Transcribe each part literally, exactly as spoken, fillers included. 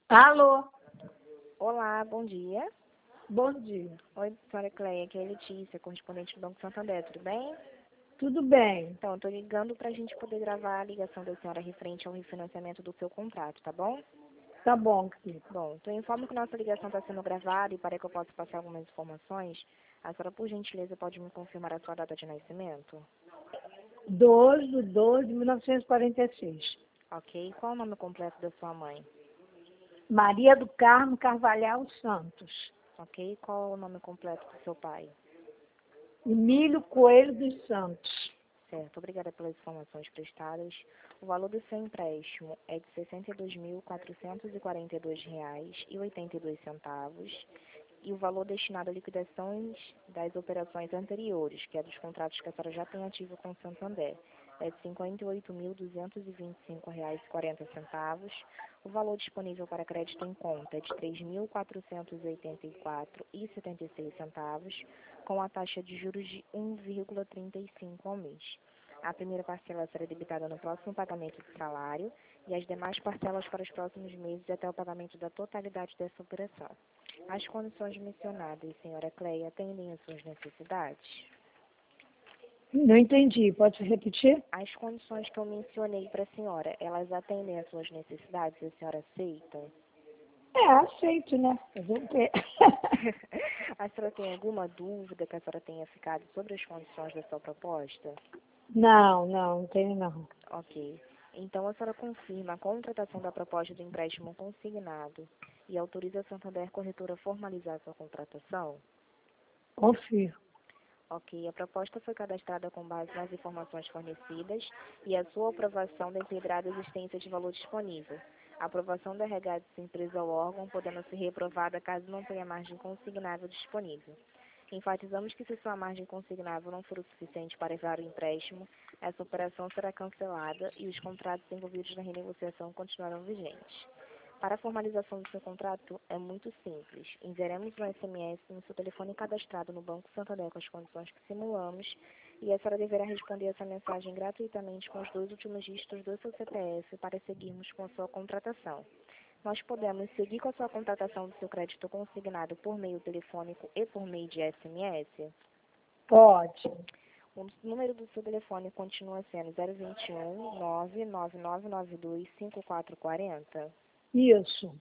Alô, Olá, bom dia. bom dia. Oi, senhora Cleia, aqui é a Letícia, correspondente do Banco Santander, tudo bem? Tudo bem? Então, eu tô ligando para a gente poder gravar a ligação da senhora referente ao refinanciamento do seu contrato, tá bom? Tá bom, querido. Bom, então informo que nossa ligação está sendo gravada e para que eu possa passar algumas informações, a senhora, por gentileza, pode me confirmar a sua data de nascimento? dois de dois de mil novecentos e quarenta e seis. Ok. Qual é o nome completo da sua mãe? Maria do Carmo Carvalhal Santos. Ok. Qual é o nome completo do seu pai? Emílio Coelho dos Santos. Certo, obrigada pelas informações prestadas. O valor do seu empréstimo é de sessenta e dois mil quatrocentos e quarenta e dois reais e oitenta e dois centavos e o valor destinado a liquidações das operações anteriores, que é dos contratos que a senhora já tem ativo com o Santander, é de cinquenta e oito mil duzentos e vinte e cinco reais e quarenta centavos. O valor disponível para crédito em conta é de três mil quatrocentos e oitenta e quatro reais e setenta e seis centavos, com a taxa de juros de um vírgula trinta e cinco ao mês. A primeira parcela será debitada no próximo pagamento do salário e as demais parcelas para os próximos meses até o pagamento da totalidade dessa operação. As condições mencionadas, senhora Cleia, atendem às suas necessidades? Não entendi, pode repetir? As condições que eu mencionei para a senhora, elas atendem às suas necessidades? A senhora aceita? É, aceito, né? Fazer o quê? A senhora tem alguma dúvida que a senhora tenha ficado sobre as condições da sua proposta? Não, não, não tenho não. Ok. Então, a senhora confirma a contratação da proposta do empréstimo consignado e autoriza a Santander Corretora a formalizar a sua contratação? Confio. Ok. A proposta foi cadastrada com base nas informações fornecidas e a sua aprovação dependerá da existência de valor disponível. A aprovação da regada de empresa ao órgão, podendo ser reprovada caso não tenha margem consignável disponível. Enfatizamos que se sua margem consignável não for o suficiente para levar o empréstimo, essa operação será cancelada e os contratos envolvidos na renegociação continuarão vigentes. Para a formalização do seu contrato, é muito simples. Enviaremos um S M S no seu telefone cadastrado no Banco Santander com as condições que simulamos e a senhora deverá responder essa mensagem gratuitamente com os dois últimos dígitos do seu C P F para seguirmos com a sua contratação. Nós podemos seguir com a sua contratação do seu crédito consignado por meio telefônico e por meio de S M S? Pode. O número do seu telefone continua sendo zero vinte e um, nove nove nove nove dois, cinco quatro quatro zero? Isso.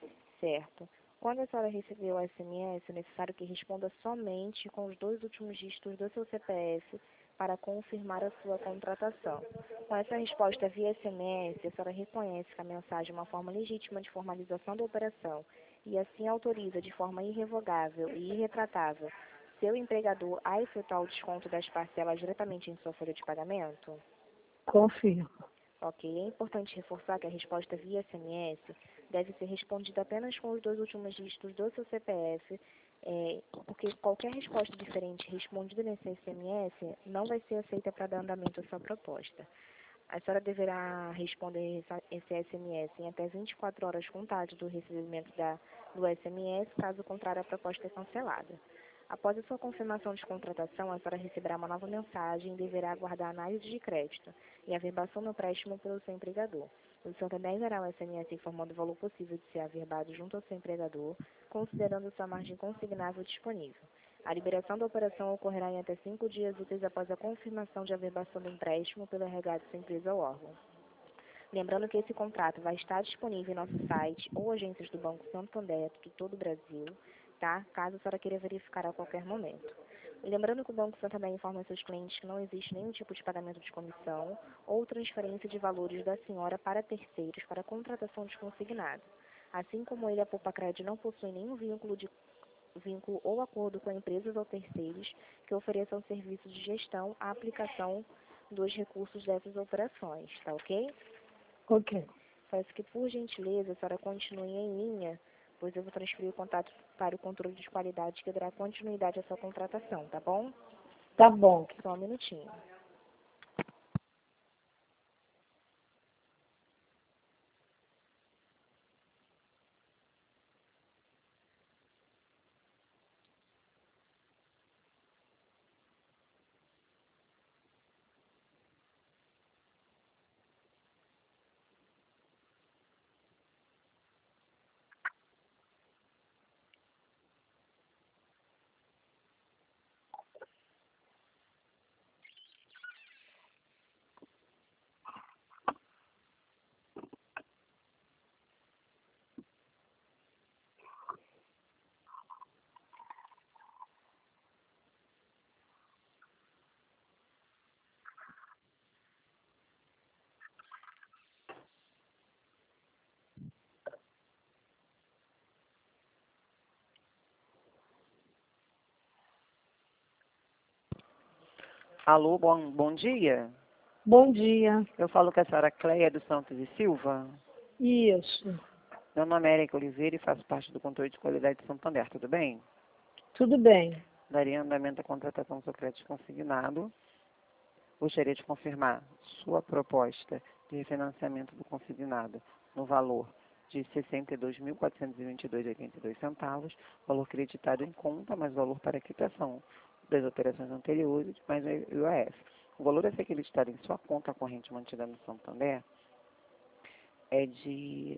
Certo. Quando a senhora receber o S M S, é necessário que responda somente com os dois últimos dígitos do seu C P F para confirmar a sua contratação. Com essa resposta via S M S, a senhora reconhece que a mensagem é uma forma legítima de formalização da operação e assim autoriza de forma irrevogável e irretratável seu empregador a efetuar o desconto das parcelas diretamente em sua folha de pagamento? Confio. Ok. É importante reforçar que a resposta via S M S deve ser respondida apenas com os dois últimos dígitos do seu C P F, é, porque qualquer resposta diferente respondida nesse S M S não vai ser aceita para dar andamento à sua proposta. A senhora deverá responder essa, esse S M S em até vinte e quatro horas contadas do recebimento da, do S M S, caso contrário, a proposta é cancelada. Após a sua confirmação de contratação, a senhora receberá uma nova mensagem e deverá aguardar a análise de crédito e a averbação do empréstimo pelo seu empregador. O Santander enviará um S M S informando o valor possível de ser averbado junto ao seu empregador, considerando sua margem consignável disponível. A liberação da operação ocorrerá em até cinco dias úteis após a confirmação de averbação do empréstimo pelo R H de sua empresa ou órgão. Lembrando que esse contrato vai estar disponível em nosso site ou agências do Banco Santander de todo o Brasil, tá? Caso a senhora queira verificar a qualquer momento. E lembrando que o Banco Santander informa seus clientes que não existe nenhum tipo de pagamento de comissão ou transferência de valores da senhora para terceiros para contratação de consignado. Assim como ele, a Poupa Crédito não possui nenhum vínculo de vínculo ou acordo com empresas ou terceiros que ofereçam serviços de gestão à aplicação dos recursos dessas operações, tá ok? Ok. Peço que, por gentileza, a senhora continue em linha, pois eu vou transferir o contato para o controle de qualidade que dará continuidade à sua contratação, tá bom? Tá bom. Só um minutinho. Alô, bom, bom dia. Bom dia. Eu falo com a senhora Cleia dos Santos e Silva. Isso. Meu nome é Erika Oliveira e faço parte do controle de qualidade de Santander, tudo bem? Tudo bem. Daria andamento à contratação do seu crédito consignado. Gostaria de confirmar sua proposta de refinanciamento do consignado no valor de sessenta e dois mil, quatrocentos e vinte e dois reais e oitenta e dois centavos, valor creditado em conta, mais valor para quitação das operações anteriores, mais o I O F. O valor a ser acreditado em sua conta corrente mantida no Santander é de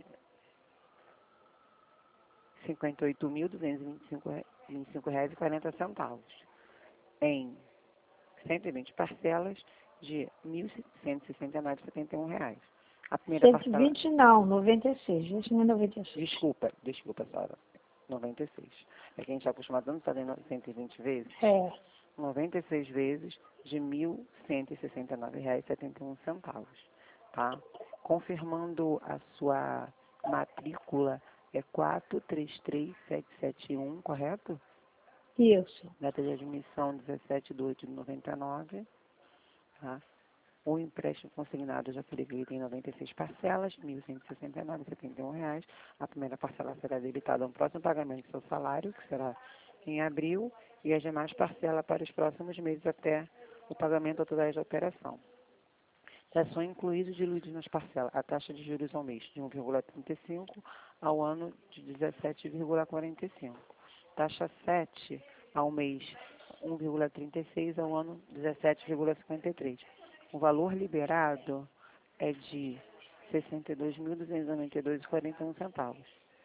cinquenta e oito mil, duzentos e vinte e cinco reais e quarenta centavos, em cento e vinte parcelas de mil cento e sessenta e nove reais e setenta e um reais. A primeira cento e parcela... vinte não, noventa e seis. Gente, não é noventa e seis. Desculpa, desculpa, senhora. noventa e seis. É que a gente está acostumado a não fazer cento e vinte vezes. É. noventa e seis vezes de mil cento e sessenta e nove reais e setenta e um centavos. Tá? Confirmando a sua matrícula, é quatro três três sete sete um, correto? Isso. Data de admissão dezessete de oito de noventa e nove. Tá? O empréstimo consignado, já falei que ele tem noventa e seis parcelas, mil cento e sessenta e nove reais e setenta e um reais. A primeira parcela será debitada no próximo pagamento do seu salário, que será em abril, e as demais parcelas para os próximos meses até o pagamento total da operação. Já são incluídos e diluídos nas parcelas a taxa de juros ao mês de um vírgula trinta e cinco ao ano de dezessete vírgula quarenta e cinco. Taxa sete ao mês um vírgula trinta e seis ao ano dezessete vírgula cinquenta e três. O valor liberado é de sessenta e dois mil, duzentos e noventa e dois reais e quarenta e um centavos.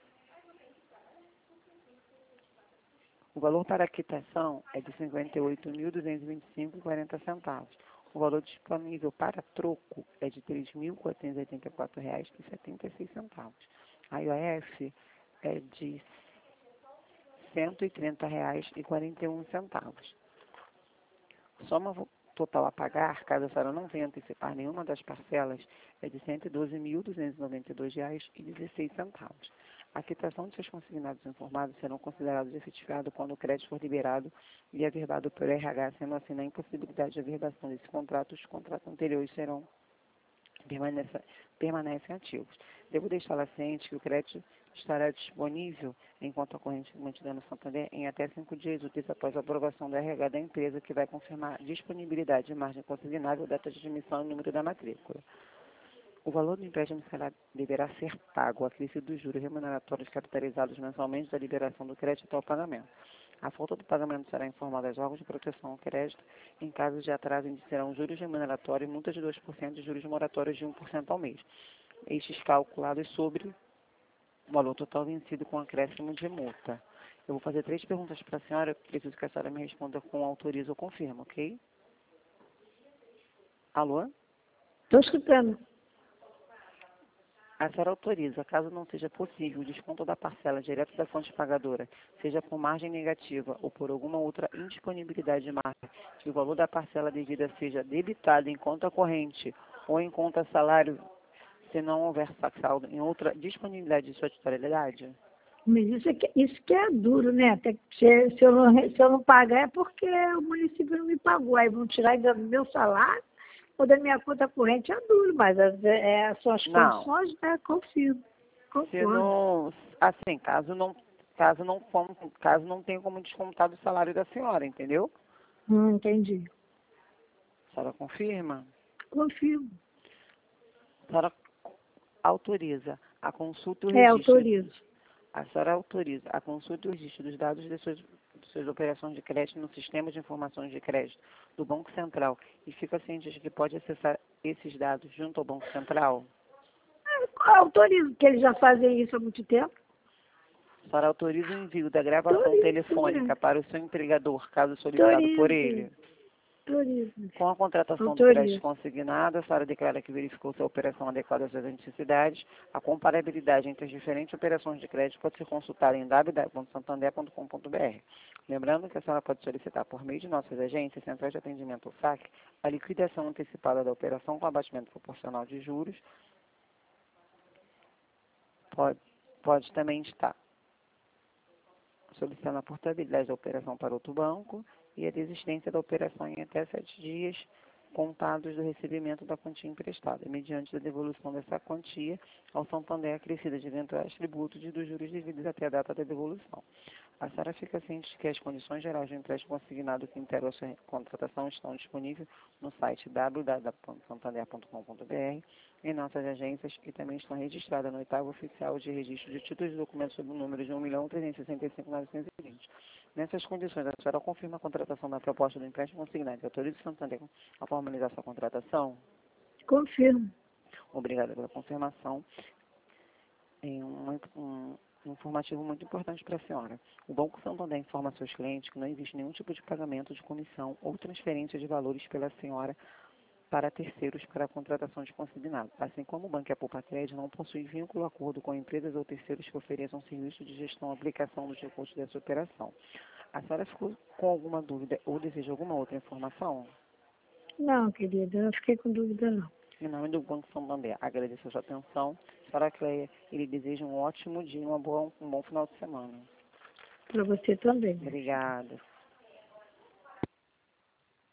O valor para a quitação é de cinquenta e oito mil, duzentos e vinte e cinco reais e quarenta centavos. O valor disponível para troco é de três mil, quatrocentos e oitenta e quatro reais e setenta e seis centavos. A I O F é de cento e trinta reais e quarenta e um centavos. Soma total a pagar, caso a senhora não venha antecipar nenhuma das parcelas, é de cento e doze mil, duzentos e noventa e dois reais e dezesseis centavos. A quitação de seus consignados informados serão considerados efetivados quando o crédito for liberado e averbado pelo R H, sendo assim, na impossibilidade de averbação desse contrato, os contratos anteriores serão permanecem, permanecem ativos. Devo deixá-la ciente que o crédito estará disponível em conta corrente mantida no Santander em até cinco dias úteis após a aprovação do R H da empresa, que vai confirmar disponibilidade de margem consignável, data de admissão e número da matrícula. O valor do empréstimo será, deverá ser pago, acrescido dos juros remuneratórios capitalizados mensalmente da liberação do crédito ao pagamento. A falta do pagamento será informada aos órgãos de proteção ao crédito. Em caso de atraso, indicarão juros remuneratórios e multas de dois por cento e juros moratórios de um por cento ao mês. Estes calculados sobre o valor total vencido com acréscimo de multa. Eu vou fazer três perguntas para a senhora, preciso que a senhora me responda com autoriza ou confirma, ok? Alô? Estou escutando. A senhora autoriza, caso não seja possível o desconto da parcela direto da fonte pagadora, seja por margem negativa ou por alguma outra indisponibilidade de margem, que o valor da parcela devida seja debitado em conta corrente ou em conta salário, se não houver saldo em outra disponibilidade de sua titularidade? Mas isso, é que, isso que é duro, né? Até que se, se, eu não, re- se eu não pagar é porque o município não me pagou. Aí vão tirar ainda do meu salário ou da minha conta corrente, é duro, mas as, é, são as Não. condições, né? Confio. Se Concordo. não, assim, caso não, caso não, como- caso não tenha como descontar do salário da senhora, entendeu? Hum, entendi. A senhora confirma? Confio. A senhora autoriza a consulta e o É, registro. autorizo. A senhora autoriza a consulta e o registro dos dados de suas, de suas operações de crédito no sistema de informações de crédito do Banco Central e fica ciente de que pode acessar esses dados junto ao Banco Central? Autorizo, porque eles já fazem isso há muito tempo. A senhora autoriza o envio da gravação Autorizo, telefônica né? para o seu empregador, caso solicitado por Autorizo. ele? Autorizo. Com a contratação do crédito Autorizo. consignado, a senhora declara que verificou se a operação adequada às suas necessidades. A comparabilidade entre as diferentes operações de crédito pode ser consultada em w w w ponto santander ponto com ponto b r. Lembrando que a senhora pode solicitar, por meio de nossas agências, centrais de atendimento ou S A C, a liquidação antecipada da operação com abatimento proporcional de juros. Pode, pode também estar. A solicitando a portabilidade da operação para outro banco e a desistência da operação em até sete dias contados do recebimento da quantia emprestada, mediante a devolução dessa quantia ao Santander acrescida de eventuais tributos e dos juros devidos até a data da devolução. A senhora fica ciente de que as condições gerais do empréstimo consignado que integram a sua contratação estão disponíveis no site w w w ponto santander ponto com ponto b r, em nossas agências, e também estão registradas no oitavo oficial de registro de títulos e documentos sob o número de um milhão trezentos e sessenta e cinco mil novecentos e vinte. Nessas condições, a senhora confirma a contratação da proposta do empréstimo consignado e autoriza o Santander a formalizar sua contratação? Confirmo. Obrigada pela confirmação. Em um, um informativo muito importante para a senhora. O Banco Santander informa a seus clientes que não existe nenhum tipo de pagamento de comissão ou transferência de valores pela senhora para terceiros para a contratação de consignado. Assim como o Banco e a Poupa-Crédito não possuem vínculo ou acordo com empresas ou terceiros que ofereçam serviço de gestão ou aplicação dos recursos dessa operação. A senhora ficou com alguma dúvida ou deseja alguma outra informação? Não, querida, eu não fiquei com dúvida, não. Em nome do Banco Santander, agradeço a sua atenção. Senhora Cleia, ele deseja um ótimo dia e uma boa, um bom final de semana. Para você também. Obrigada.